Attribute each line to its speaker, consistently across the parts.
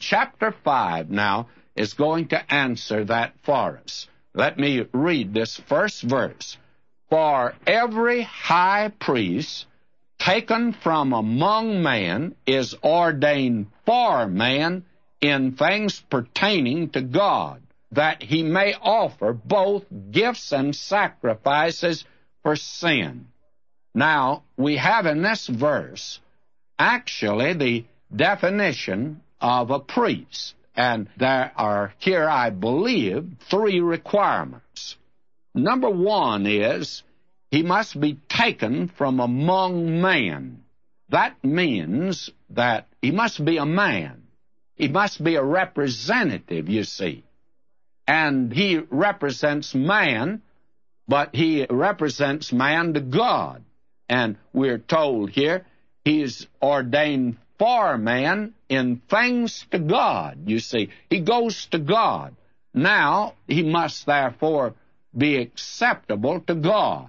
Speaker 1: chapter 5 now is going to answer that for us. Let me read this first verse. For every high priest taken from among men is ordained for man in things pertaining to God, that he may offer both gifts and sacrifices for sin. Now, we have in this verse actually the definition of a priest, and there are here, I believe, 3 requirements. Number 1 is he must be taken from among men. That means that he must be a man. He must be a representative, you see. And he represents man, but he represents man to God. And we're told here he's ordained for man in things to God, you see. He goes to God. Now, he must therefore be acceptable to God.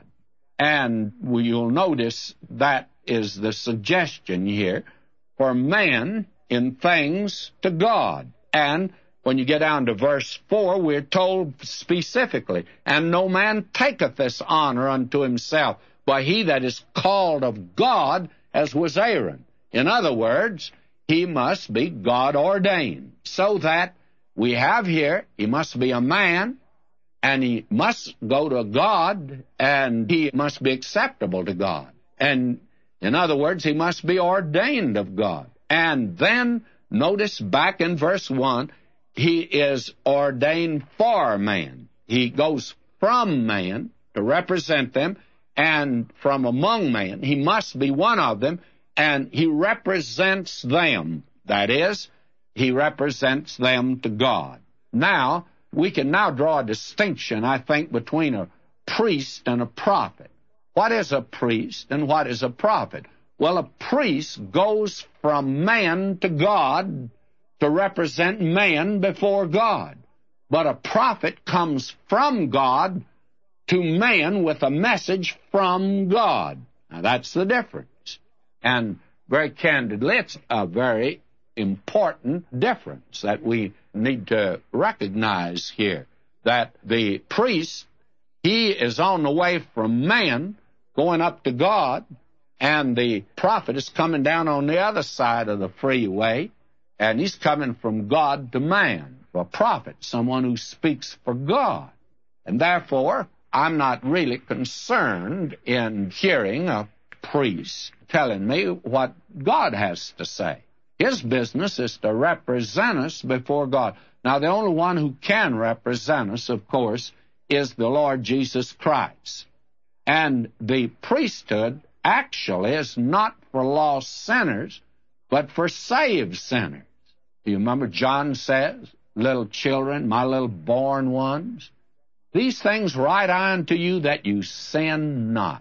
Speaker 1: And you'll notice that is the suggestion here, for man in things to God. And when you get down to verse 4, we're told specifically, and no man taketh this honor unto himself, but he that is called of God, as was Aaron. In other words, he must be God-ordained, so that we have here, he must be a man, and he must go to God, and he must be acceptable to God. And in other words, he must be ordained of God. And then, notice back in verse 1, he is ordained for man. He goes from man to represent them, and from among men. He must be one of them, and he represents them. That is, he represents them to God. Now, we can now draw a distinction, I think, between a priest and a prophet. What is a priest and what is a prophet? Well, a priest goes from man to God to represent man before God. But a prophet comes from God to man with a message from God. Now, that's the difference. And very candidly, it's a very important difference that we need to recognize here, that the priest, he is on the way from man going up to God, and the prophet is coming down on the other side of the freeway, and he's coming from God to man. A prophet, someone who speaks for God. And therefore, I'm not really concerned in hearing a priest telling me what God has to say. His business is to represent us before God. Now, the only one who can represent us, of course, is the Lord Jesus Christ. And the priesthood actually is not for lost sinners, but for saved sinners. You remember John says, little children, my little born ones, these things write I unto you that you sin not.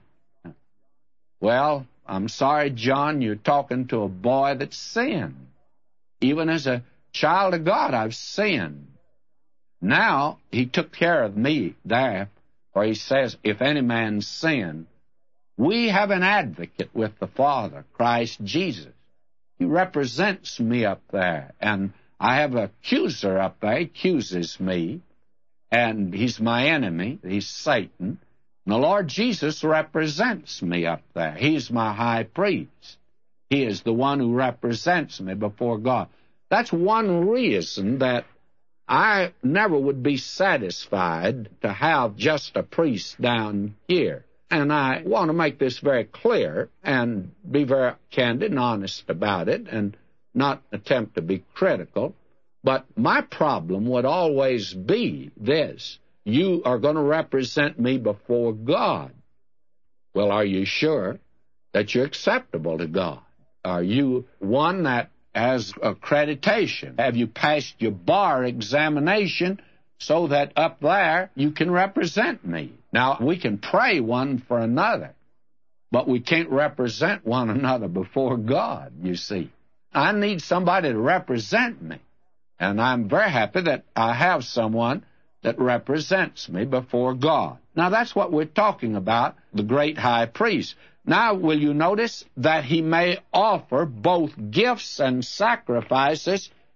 Speaker 1: Well, I'm sorry, John, you're talking to a boy that sinned. Even as a child of God, I've sinned. Now, he took care of me there, for he says, if any man sin, we have an advocate with the Father, Christ Jesus. He represents me up there, and I have an accuser up there. He accuses me, and he's my enemy. He's Satan. And the Lord Jesus represents me up there. He's my high priest. He is the one who represents me before God. That's one reason that I never would be satisfied to have just a priest down here. And I want to make this very clear and be very candid and honest about it and not attempt to be critical. But my problem would always be this: you are going to represent me before God. Well, are you sure that you're acceptable to God? Are you one that has accreditation? Have you passed your bar examination so that up there you can represent me? Now, we can pray one for another, but we can't represent one another before God, you see. I need somebody to represent me, and I'm very happy that I have someone that represents me before God. Now, that's what we're talking about, the great high priest. Now, will you notice that he may offer both gifts and sacrifices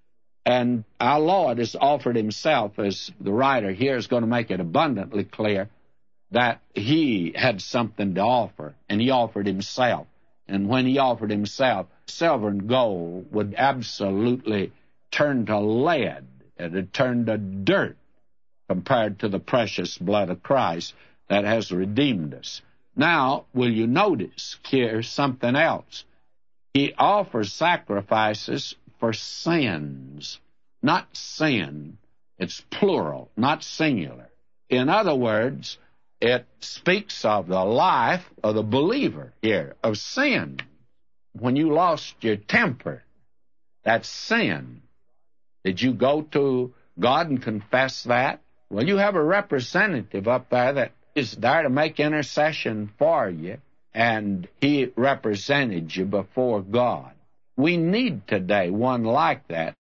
Speaker 1: And our Lord has offered himself, as the writer here is going to make it abundantly clear, that he had something to offer, and he offered himself. And when he offered himself, silver and gold would absolutely turn to lead. It would turn to dirt compared to the precious blood of Christ that has redeemed us. Now, will you notice here something else? He offers sacrifices for sins, not sin. It's plural, not singular. In other words, it speaks of the life of the believer here, of sin. When you lost your temper, that's sin. Did you go to God and confess that? Well, you have a representative up there that is there to make intercession for you, and he represented you before God. We need today one like that.